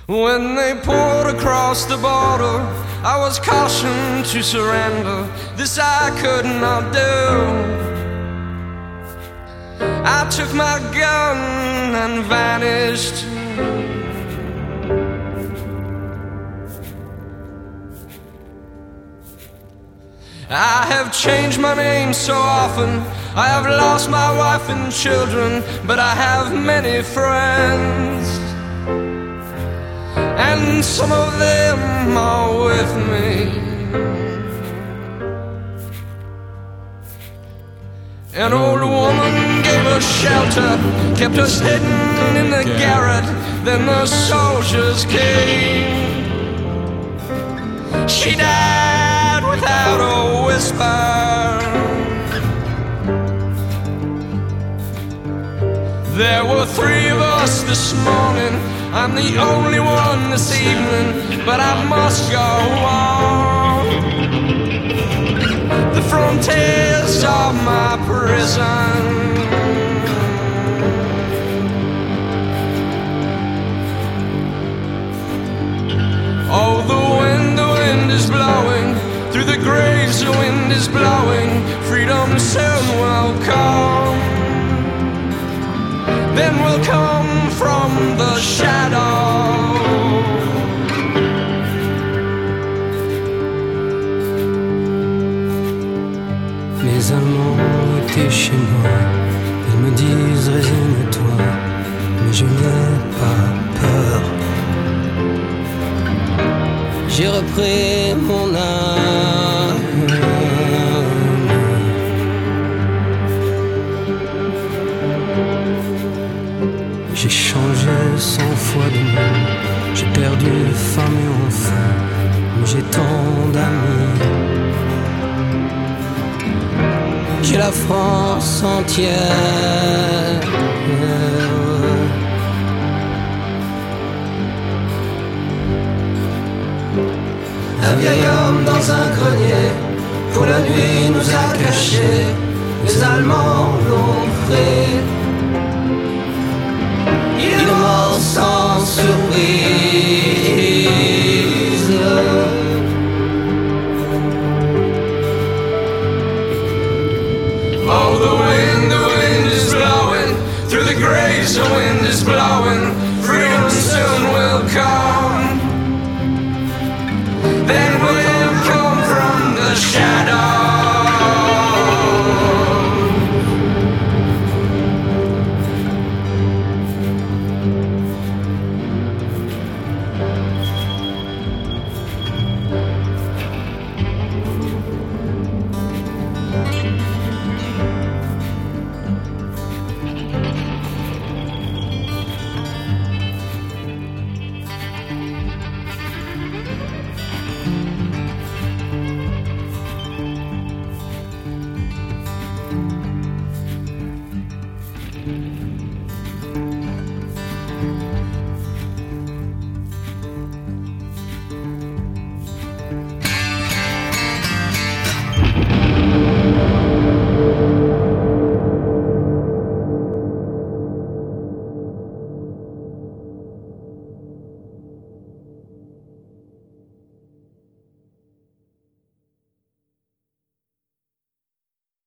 When they poured across the border, I was cautioned to surrender. This I could not do. I took my gun and vanished. I have changed my name so often. I have lost my wife and children, but I have many friends, and some of them are with me. An old woman gave us shelter, kept us hidden in the garret. Then the soldiers came. She died without a whisper. There were 3 of us this morning. I'm the only one this evening, but I must go on. The frontiers of my prison. Oh, the wind is blowing. Through the graves the wind is blowing. Freedom soon will come. Then we'll come from the shadow. Mes amants étaient chez moi. Ils me disent résigne-toi, mais je n'ai pas peur. J'ai repris mon âme. J'ai changé 100 fois de nom. J'ai perdu femme et enfant, mais j'ai tant d'amis. J'ai la France entière. Un vieil homme dans un grenier, pour la nuit nous a cachés. Les Allemands l'ont pris. Il est mort sans surprise. Oh, the wind is blowing. Through the graves the wind is blowing. Freedom soon will come.